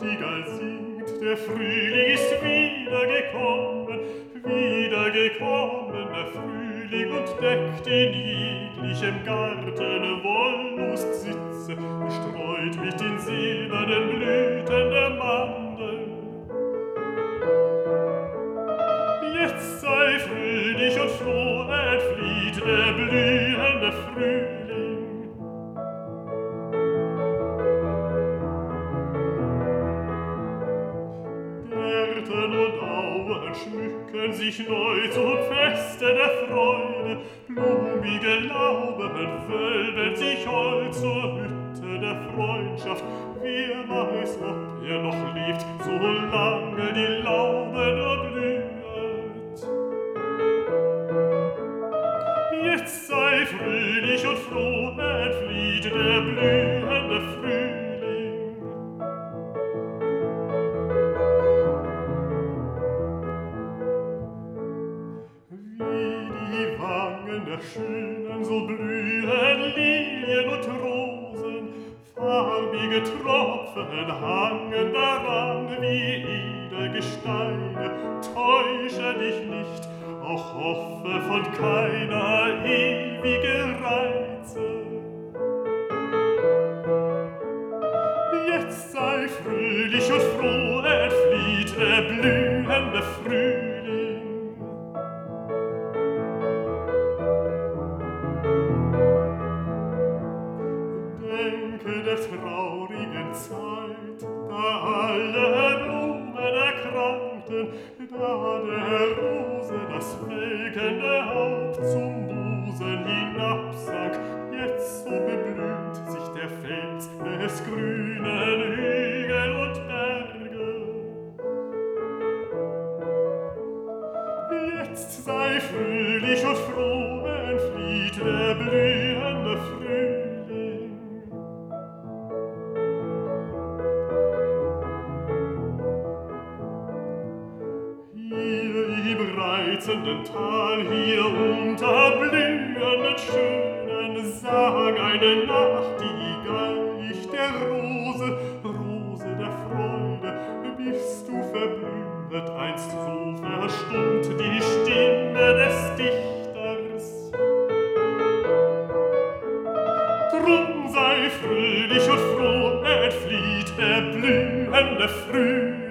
Nachtigall singt, der Frühling ist wiedergekommen, wiedergekommen, der Frühling und deckt in jeglichem Garten Wollust-Sitze, bestreut mit den silbernen Blüten der Mandeln. Jetzt sei fröhlich und froh, entflieht der blühende Frühling. Gärten und Auen schmücken sich neu zum Feste der Freude, blumige Lauben wölben sich hold zur Hütte der Freundschaft. Wer weiß, ob er noch lebt, solange die Laube nur blüht. Jetzt sei fröhlich und froh, entflieht der blühende Frühling. Wie die Wangen der Schönen, so blühen Lilien und Rosen, farbige Tropfen hangen daran wie Edelgesteine. Täusche dich nicht, auch hoffe von keiner ewige Reize. Jetzt sei fröhlich und froh, entflieht der blühende Frühling. Denke der traurigen Zeit, da alle Blumen erkrankten, da der Rose das welkende Haupt zum Busen hinabsank. Jetzt so beblüht sich der Fels des grünen Hügel und Berge. Jetzt sei fröhlich und froh, entflieht der blühende Frühling. Hier im reizenden Tal, hier unter blühenden Schönen, sang eine Nachtigall ich der Rose, Rose der Freude. Bist du verblümet, einst so verstummt die Stimme des Dichters. Drum sei fröhlich und froh, entflieht der blühende Frühling.